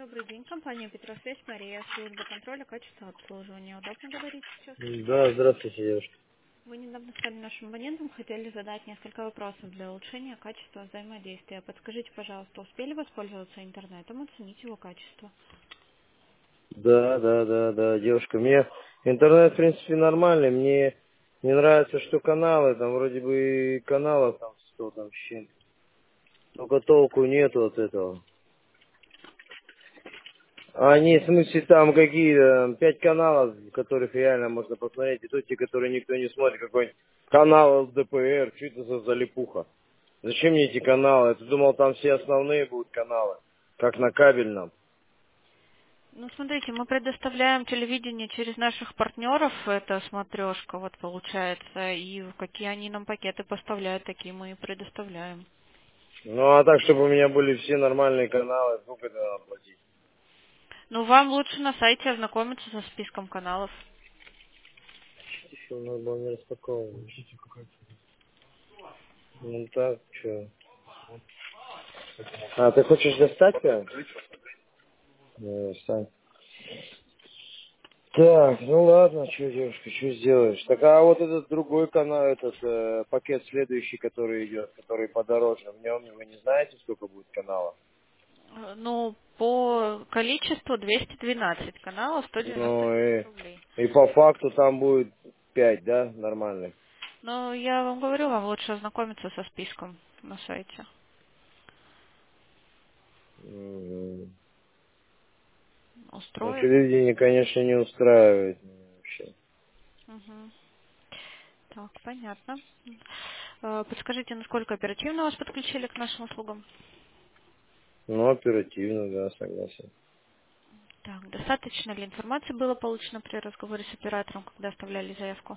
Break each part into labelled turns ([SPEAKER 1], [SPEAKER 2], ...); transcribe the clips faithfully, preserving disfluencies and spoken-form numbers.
[SPEAKER 1] Добрый день, компания Петросвязь, Мария, служба контроля качества обслуживания. Удобно говорить сейчас?
[SPEAKER 2] Да, здравствуйте, девушка.
[SPEAKER 1] Вы недавно стали нашим абонентом, хотели задать несколько вопросов для улучшения качества взаимодействия. Подскажите, пожалуйста, успели воспользоваться интернетом, оценить его качество?
[SPEAKER 2] Да, да, да, да, девушка. Мне интернет, в принципе, нормальный. Мне не нравится, что каналы, там вроде бы и каналов там сто там с чем-то. Только толку нету от этого. А они, в смысле, там какие-то, пять каналов, которых реально можно посмотреть, и то те, которые никто не смотрит, какой-нибудь канал ЛДПР, что это за залипуха? Зачем мне эти каналы? Я думал, там все основные будут каналы, как на кабельном.
[SPEAKER 1] Ну, смотрите, мы предоставляем телевидение через наших партнеров, это смотрешка, вот получается, и какие они нам пакеты поставляют, такие мы и предоставляем.
[SPEAKER 2] Ну, а так, чтобы у меня были все нормальные каналы, сколько это надо платить?
[SPEAKER 1] Ну, вам лучше на сайте ознакомиться со списком каналов.
[SPEAKER 2] Еще надо было не распаковывать. Ну так, что? А, ты хочешь достать прям? Ну, достань. Так, ну ладно, что, девушка, что сделаешь? Так, а вот этот другой канал, этот э, пакет следующий, который идет, который подороже, в нем вы не знаете, сколько будет каналов?
[SPEAKER 1] Э, Ну, по количеству двести двенадцать каналов, сто девяносто
[SPEAKER 2] Ну
[SPEAKER 1] девять
[SPEAKER 2] и,
[SPEAKER 1] рублей.
[SPEAKER 2] и по факту там будет пять, да, нормальных?
[SPEAKER 1] Но я вам говорю, вам лучше ознакомиться со списком на сайте.
[SPEAKER 2] Мгм. Ну,
[SPEAKER 1] Устроит?
[SPEAKER 2] телевидение, конечно, не устраивает меня вообще.
[SPEAKER 1] Мгм. Так, понятно. Э, Подскажите, насколько оперативно вас подключили к нашим услугам?
[SPEAKER 2] Ну, оперативно, да, согласен.
[SPEAKER 1] Так, достаточно ли информации было получено при разговоре с оператором, когда оставляли заявку?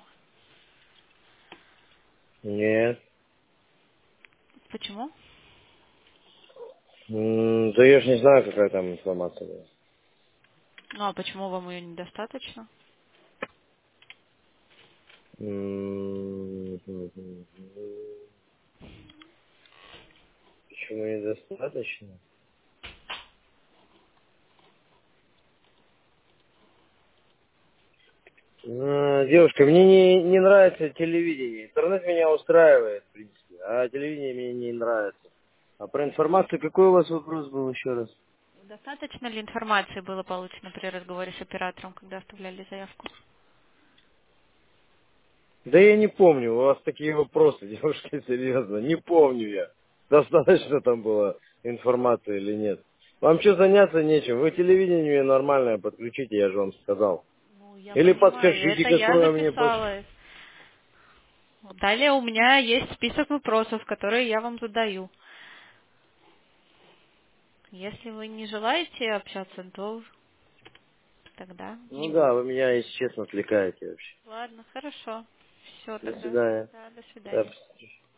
[SPEAKER 2] Нет.
[SPEAKER 1] Почему?
[SPEAKER 2] М, Да я же не знаю, какая там информация была.
[SPEAKER 1] Ну, а почему вам ее недостаточно?
[SPEAKER 2] М, Почему недостаточно? М, Девушка, мне не, не нравится телевидение. Интернет меня устраивает, в принципе, а телевидение мне не нравится. А про информацию какой у вас вопрос был еще раз?
[SPEAKER 1] Достаточно ли информации было получено при разговоре с оператором, когда оставляли заявку?
[SPEAKER 2] Да я не помню, у вас такие вопросы, девушка, серьезно, не помню я. Достаточно там было информации или нет. Вам что, заняться нечем? Вы телевидение нормальное подключите, я же вам сказал.
[SPEAKER 1] Ну, я
[SPEAKER 2] Или
[SPEAKER 1] понимаю,
[SPEAKER 2] подскажите,
[SPEAKER 1] это я
[SPEAKER 2] какое мне... под-
[SPEAKER 1] записала. Далее у меня есть список вопросов, которые я вам задаю. Если вы не желаете общаться, то тогда
[SPEAKER 2] Ну
[SPEAKER 1] не
[SPEAKER 2] да,
[SPEAKER 1] буду.
[SPEAKER 2] вы меня, если честно, отвлекаете вообще.
[SPEAKER 1] Ладно, хорошо. Все
[SPEAKER 2] До
[SPEAKER 1] тогда.
[SPEAKER 2] свидания.
[SPEAKER 1] Да, до свидания.
[SPEAKER 2] Да,